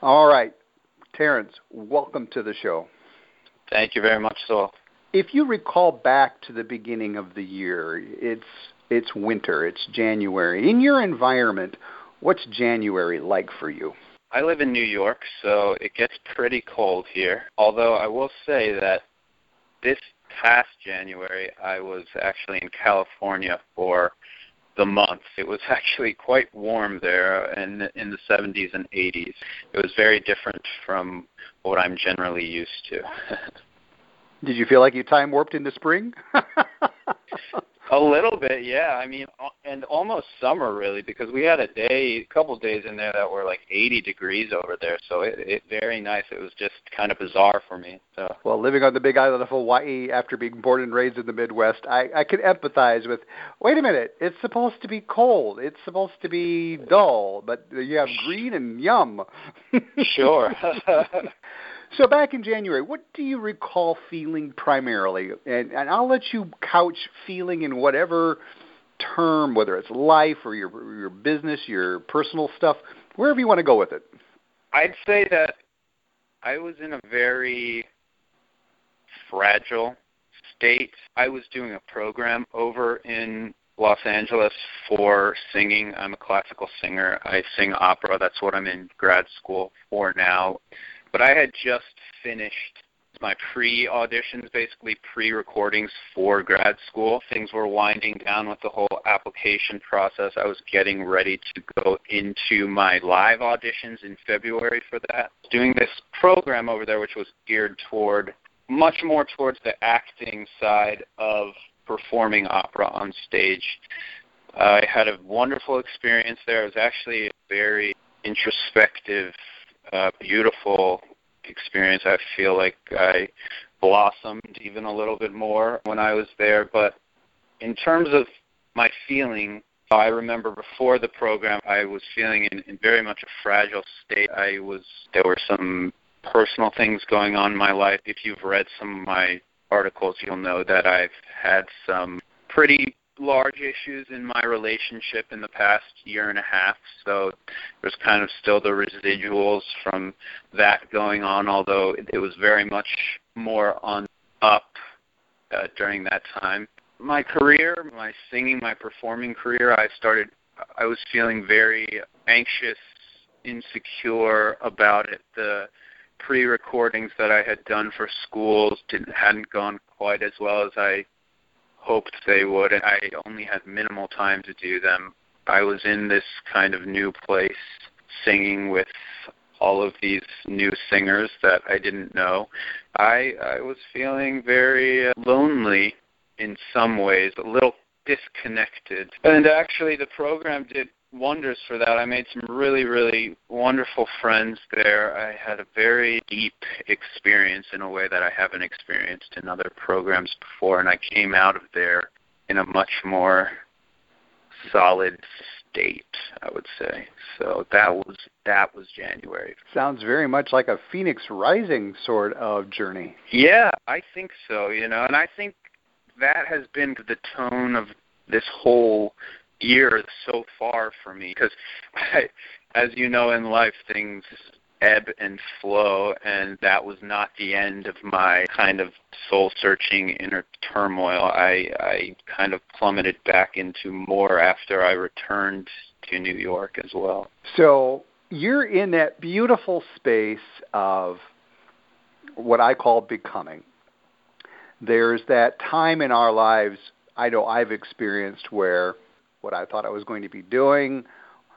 All right, Terrence, welcome to the show. Thank you very much, Saul. If you recall back to the beginning of the year, it's winter, it's January. In your environment, what's January like for you? I live in New York, so it gets pretty cold here. Although I will say that this past January, I was actually in California for the month. It was actually quite warm there in the 70s and 80s. It was very different from what I'm generally used to. Did you feel like you time warped into spring? A little bit, yeah. I mean, and almost summer, really, because we had a couple days in there that were like 80 degrees over there. So it very nice. It was just kind of bizarre for me. So. Well, living on the big island of Hawaii after being born and raised in the Midwest, I can empathize with, wait a minute, it's supposed to be cold. It's supposed to be dull, but you have green and yum. Sure. So back in January, what do you recall feeling primarily? And I'll let you couch feeling in whatever term, whether it's life or your business, your personal stuff, wherever you want to go with it. I'd say that I was in a very fragile state. I was doing a program over in Los Angeles for singing. I'm a classical singer. I sing opera. That's what I'm in grad school for now. But I had just finished my pre-auditions, basically pre-recordings for grad school. Things were winding down with the whole application process. I was getting ready to go into my live auditions in February for that. Doing this program over there, which was geared much more towards the acting side of performing opera on stage. I had a wonderful experience there. It was actually a very introspective, beautiful experience. I feel like I blossomed even a little bit more when I was there. But in terms of my feeling, I remember before the program, I was feeling in very much a fragile state. There were some personal things going on in my life. If you've read some of my articles, you'll know that I've had some pretty large issues in my relationship in the past year and a half, so there's kind of still the residuals from that going on, although it was very much more on up during that time. My career, my singing, my performing career, I was feeling very anxious, insecure about it. The pre-recordings that I had done for schools hadn't gone quite as well as I hoped they would, and I only had minimal time to do them. I was in this kind of new place singing with all of these new singers that I didn't know. I was feeling very lonely in some ways, a little disconnected. And actually the program did wonders for that. I made some really, really wonderful friends there. I had a very deep experience in a way that I haven't experienced in other programs before, and I came out of there in a much more solid state, I would say. So that was January. Sounds very much like a Phoenix Rising sort of journey. Yeah, I think so, and I think that has been the tone of this whole year so far for me, because as you know, in life things ebb and flow, and that was not the end of my kind of soul-searching inner turmoil. I kind of plummeted back into more after I returned to New York as well. So you're in that beautiful space of what I call becoming. There's that time in our lives, I know I've experienced, where what I thought I was going to be doing,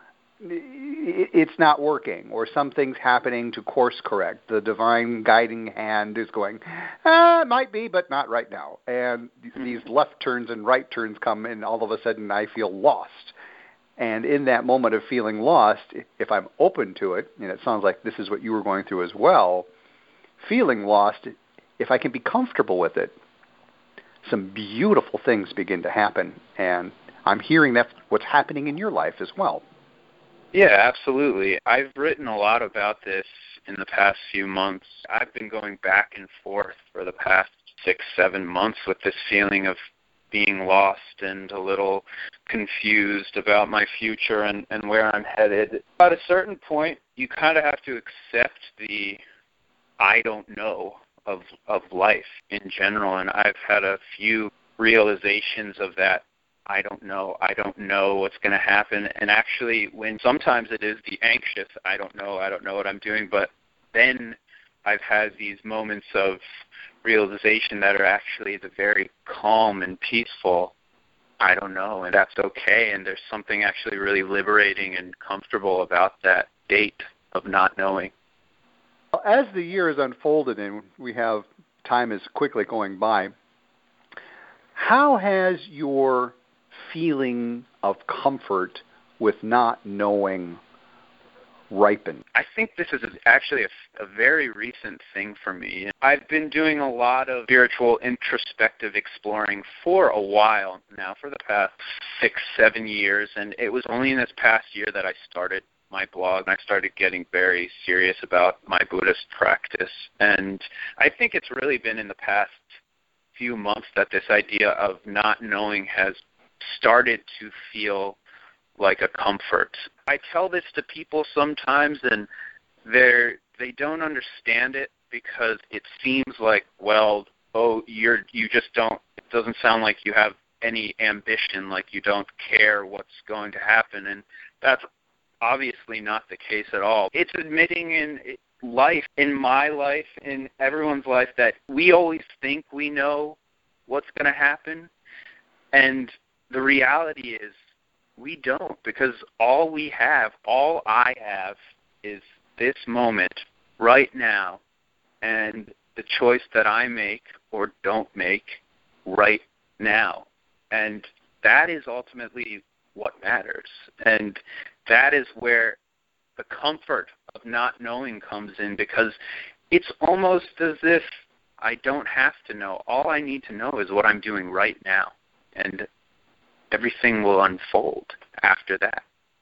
it's not working, or something's happening to course correct. The divine guiding hand is going, it might be, but not right now. And these left turns and right turns come, and all of a sudden I feel lost. And in that moment of feeling lost, if I'm open to it, and it sounds like this is what you were going through as well, feeling lost, if I can be comfortable with it, some beautiful things begin to happen. And I'm hearing that's what's happening in your life as well. Yeah, absolutely. I've written a lot about this in the past few months. I've been going back and forth for the past 6-7 months with this feeling of being lost and a little confused about my future and where I'm headed. At a certain point, you kind of have to accept the I don't know of life in general. And I've had a few realizations of that. I don't know what's going to happen. And actually, when sometimes it is the anxious, I don't know what I'm doing, but then I've had these moments of realization that are actually the very calm and peaceful, I don't know, and that's okay. And there's something actually really liberating and comfortable about that state of not knowing. As the year has unfolded and we have time is quickly going by, how has your feeling of comfort with not knowing ripened? I think this is actually a very recent thing for me. I've been doing a lot of spiritual introspective exploring for a while now, for the past 6-7 years, and it was only in this past year that I started my blog, and I started getting very serious about my Buddhist practice. And I think it's really been in the past few months that this idea of not knowing has started to feel like a comfort. I tell this to people sometimes, and they don't understand it because it seems like, well, you just don't, it doesn't sound like you have any ambition, like you don't care what's going to happen. And that's obviously not the case at all. It's admitting in life, in my life, in everyone's life, that we always think we know what's going to happen. And the reality is we don't, because all I have is this moment right now and the choice that I make or don't make right now. And that is ultimately what matters. And that is where the comfort of not knowing comes in, because it's almost as if I don't have to know. All I need to know is what I'm doing right now. And everything will unfold after that.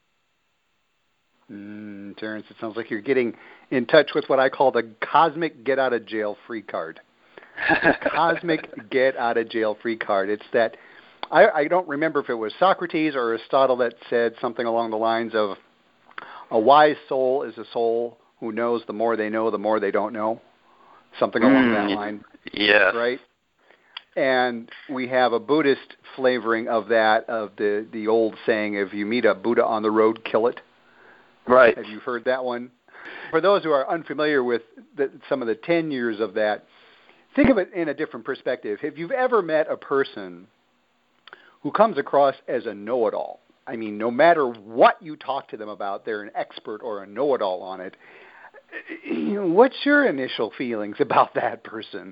Terence, it sounds like you're getting in touch with what I call the cosmic get-out-of-jail-free card. Cosmic get-out-of-jail-free card. It's that, I don't remember if it was Socrates or Aristotle that said something along the lines of, a wise soul is a soul who knows the more they know, the more they don't know. Something along that line. Yeah. Right? And we have a Buddhist flavoring of that, of the old saying, if you meet a Buddha on the road, kill it. Right. Have you heard that one? For those who are unfamiliar with some of the tenures of that, think of it in a different perspective. If you've ever met a person who comes across as a know-it-all, I mean, no matter what you talk to them about, they're an expert or a know-it-all on it, what's your initial feelings about that person?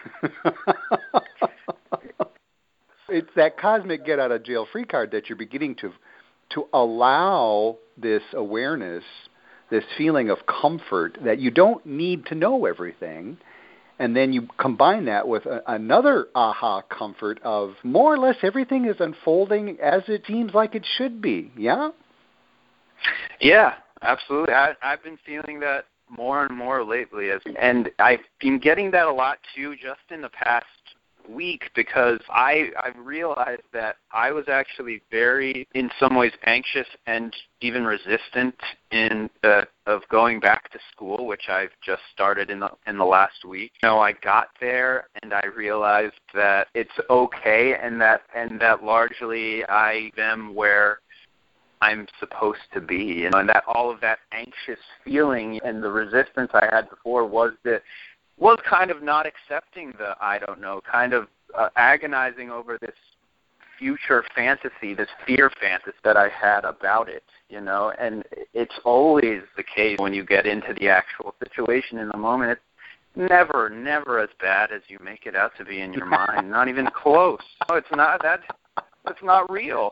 It's that cosmic get-out-of-jail-free card that you're beginning to allow this awareness, this feeling of comfort that you don't need to know everything, and then you combine that with another aha comfort of more or less everything is unfolding as it seems like it should be, yeah? Yeah, absolutely. I've been feeling that more and more lately, and I've been getting that a lot too just in the past week, because I've realized that I was actually very, in some ways, anxious and even resistant of going back to school, which I've just started in the last week. I got there and I realized that it's okay, and that largely I am where I'm supposed to be, and that all of that anxious feeling and the resistance I had before was kind of not accepting the I don't know, kind of agonizing over this future fantasy, this fear fantasy that I had about it, and it's always the case when you get into the actual situation in the moment. It's never as bad as you make it out to be in your mind, not even close. No, it's not that. It's not real.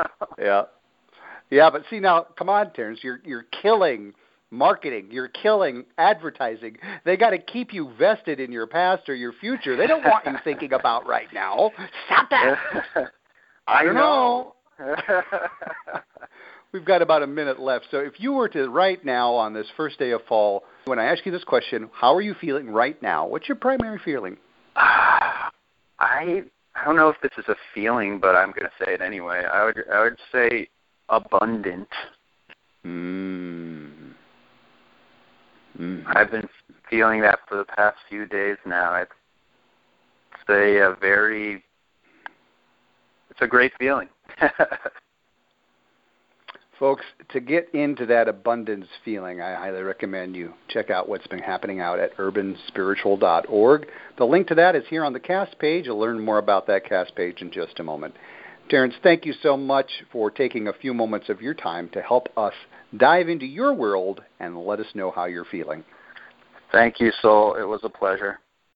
Yeah, but see now, come on, Terence, you're killing marketing, you're killing advertising. They got to keep you vested in your past or your future. They don't want you thinking about right now. Stop that. I don't know. We've got about a minute left. So if you were to right now on this first day of fall, when I ask you this question, how are you feeling right now? What's your primary feeling? I don't know if this is a feeling, but I'm going to say it anyway. I would say abundant. I've been feeling that for the past few days now. It's a great feeling. Folks, to get into that abundance feeling, I highly recommend you check out what's been happening out at urbanspiritual.org. The link to that is here on the cast page. You'll learn more about that cast page in just a moment. Terence, thank you so much for taking a few moments of your time to help us dive into your world and let us know how you're feeling. Thank you, Sol. It was a pleasure.